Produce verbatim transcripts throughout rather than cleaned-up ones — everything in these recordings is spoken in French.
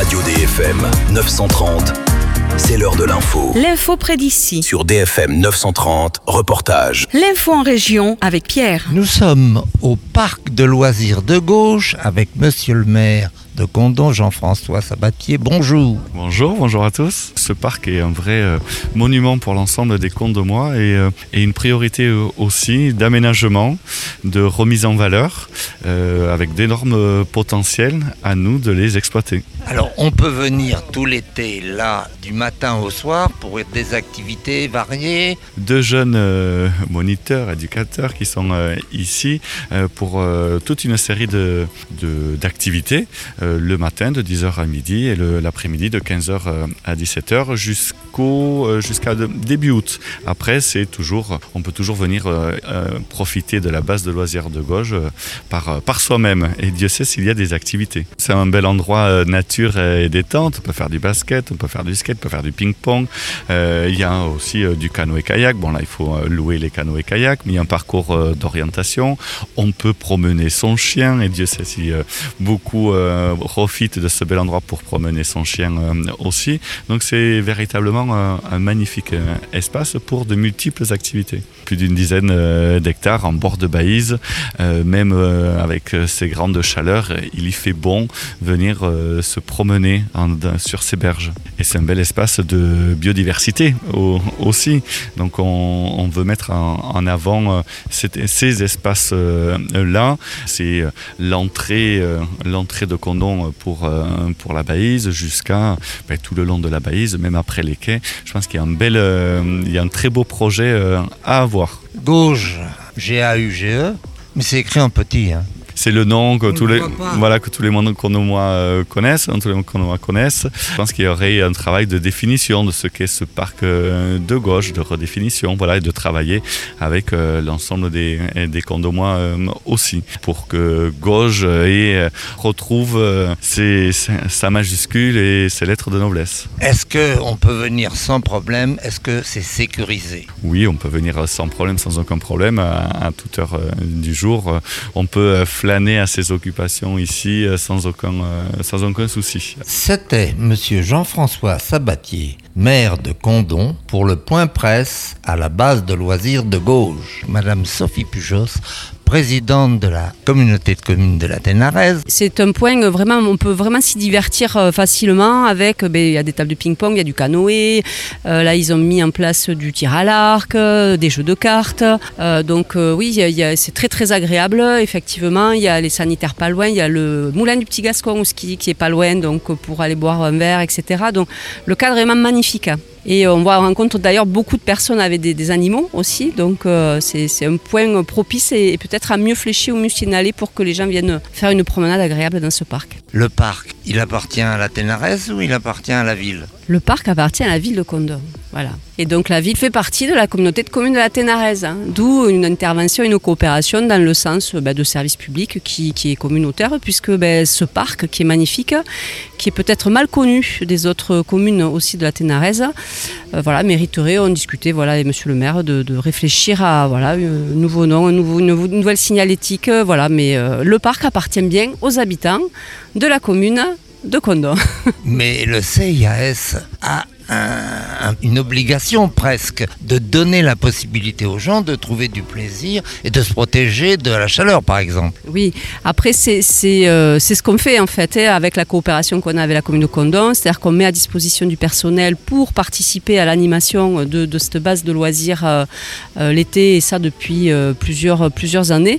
Radio D F M neuf cent trente, c'est l'heure de l'info. L'info près d'ici. Sur D F M neuf cent trente, reportage. L'info en région avec Pierre. Nous sommes au parc de loisirs de Gauche avec monsieur le maire de Condom, Jean-François Sabatier. Bonjour. Bonjour, bonjour à tous. Ce parc est un vrai euh, monument pour l'ensemble des Condomois et, euh, et une priorité euh, aussi d'aménagement, de remise en valeur, euh, avec d'énormes potentiels à nous de les exploiter. Alors, on peut venir tout l'été là, du matin au soir, pour des activités variées. Deux jeunes euh, moniteurs, éducateurs qui sont euh, ici euh, pour euh, toute une série de, de, d'activités. Euh, le matin de dix heures à midi et le, l'après-midi de quinze heures à dix-sept heures jusqu'au, euh, jusqu'à de, début août. Après, c'est toujours, on peut toujours venir euh, euh, profiter de la base de loisirs de Gauche euh, par, par soi-même. Et Dieu sait s'il y a des activités. C'est un bel endroit euh, nature et détente. On peut faire du basket, on peut faire du skate, on peut faire du ping-pong. Euh, il y a aussi euh, du canoë-kayak. Bon là, il faut euh, louer les canoës-kayak, mais il y a un parcours euh, d'orientation. On peut promener son chien et Dieu sait si euh, beaucoup euh, profite de ce bel endroit pour promener son chien euh, aussi. Donc c'est véritablement un, un magnifique euh, espace pour de multiples activités. Plus d'une dizaine euh, d'hectares en bord de Baïse, euh, même euh, avec ces grandes chaleurs, il y fait bon venir euh, se promener en, sur ces berges. Et c'est un bel espace de biodiversité au, aussi. Donc on, on veut mettre en, en avant euh, ces, ces espaces-là. Euh, c'est l'entrée, euh, l'entrée de Condom pour, euh, pour la Baïse jusqu'à ben, tout le long de la Baïse, même après les quais. Je pense qu'il y a un, bel, euh, il y a un très beau projet euh, à avoir. Gauche, G A U G E, mais c'est écrit en petit, hein. C'est le nom que tous les, voilà, que tous les Condomois euh, connaissent, hein, tous les Condomois connaissent. Je pense qu'il y aurait un travail de définition de ce qu'est ce parc euh, de Gauche, de redéfinition, voilà, et de travailler avec euh, l'ensemble des, des Condomois euh, aussi, pour que Gauche euh, retrouve euh, ses, sa majuscule et ses lettres de noblesse. Est-ce qu'on peut venir sans problème? Est-ce que c'est sécurisé? Oui, on peut venir sans problème, sans aucun problème, à, à toute heure euh, du jour. On peut euh, flâner à ses occupations ici euh, sans aucun, euh, sans aucun souci. C'était monsieur Jean-François Sabatier, maire de Condom, pour le point presse à la base de loisirs de Gauche. Madame Sophie Pujos, présidente de la communauté de communes de la Ténarèse. C'est un point, vraiment, on peut vraiment s'y divertir euh, facilement avec, ben, il y a des tables de ping-pong, il y a du canoë, euh, là ils ont mis en place du tir à l'arc, euh, des jeux de cartes, euh, donc euh, oui, y a, y a, c'est très très agréable, effectivement, il y a les sanitaires pas loin, il y a le moulin du Petit Gascon au ski qui est pas loin, donc pour aller boire un verre, et cetera. Donc le cadre est vraiment magnifique. Et on voit, on rencontre d'ailleurs beaucoup de personnes avec des, des animaux aussi, donc euh, c'est, c'est un point propice et, et peut-être à mieux flécher ou mieux signaler pour que les gens viennent faire une promenade agréable dans ce parc. Le parc, il appartient à la Ténarèse ou il appartient à la ville? Le parc appartient à la ville de Condom, voilà. Et donc la ville fait partie de la communauté de communes de la Ténarèse, hein, d'où une intervention, une coopération dans le sens bah, de service public qui, qui est communautaire, puisque bah, ce parc qui est magnifique, qui est peut-être mal connu des autres communes aussi de la Ténarèse, euh, voilà, mériterait, on discutait voilà, avec monsieur le maire de, de réfléchir à voilà, un nouveau nom, un nouveau, une nouvelle signalétique, voilà, mais euh, le parc appartient bien aux habitants de la commune de Condom. Mais le C I A S a un, un, une obligation presque de donner la possibilité aux gens de trouver du plaisir et de se protéger de la chaleur, par exemple. Oui, après c'est, c'est, euh, c'est ce qu'on fait en fait hein, avec la coopération qu'on a avec la commune de Condom, c'est-à-dire qu'on met à disposition du personnel pour participer à l'animation de, de cette base de loisirs euh, euh, l'été, et ça depuis euh, plusieurs, plusieurs années.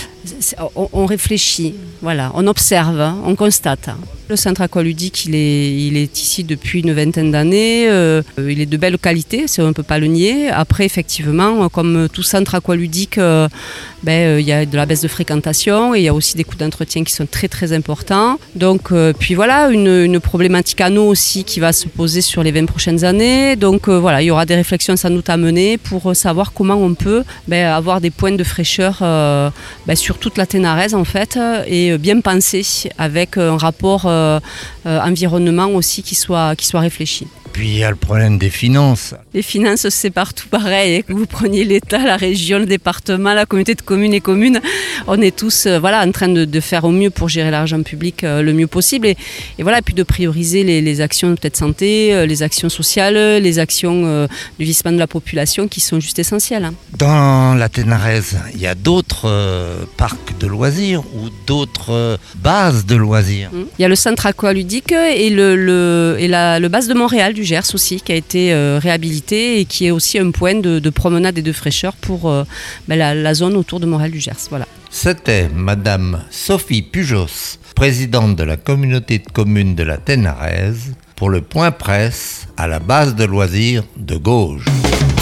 On, on réfléchit, voilà, on observe, on constate. Le centre aqualudique, il est, il est ici depuis une vingtaine d'années. Euh, il est de belle qualité, on ne peut pas le nier. Après, effectivement, comme tout centre aqualudique, euh, ben, il y a de la baisse de fréquentation et il y a aussi des coûts d'entretien qui sont très très importants. Donc, euh, puis voilà, une, une problématique à nous aussi qui va se poser sur les vingt prochaines années. Donc euh, voilà, il y aura des réflexions sans doute à mener pour savoir comment on peut ben, avoir des points de fraîcheur euh, ben, sur toute la Ténarèse en fait, et bien pensé avec un rapport euh, euh, environnement aussi qui soit, qui soit réfléchi. puis il y a le problème des finances. Les finances, c'est partout pareil. Que vous preniez l'État, la région, le département, la communauté de communes et communes, on est tous euh, voilà, en train de, de faire au mieux pour gérer l'argent public euh, le mieux possible. Et, et voilà, et puis de prioriser les, les actions peut-être santé, euh, les actions sociales, les actions euh, du vieillissement de la population qui sont juste essentielles. Hein. Dans la Ténarèze, il y a d'autres euh, parcs de loisirs ou d'autres euh, bases de loisirs. Mmh. Il y a le centre aqualudique et, le, le, et la, le base de Montréal du Gers aussi, qui a été euh, réhabilité et qui est aussi un point de, de promenade et de fraîcheur pour euh, ben, la, la zone autour de Montréal du Gers. Voilà. C'était Madame Sophie Pujos, présidente de la communauté de communes de la Ténarèze, pour le point presse à la base de loisirs de Gauge.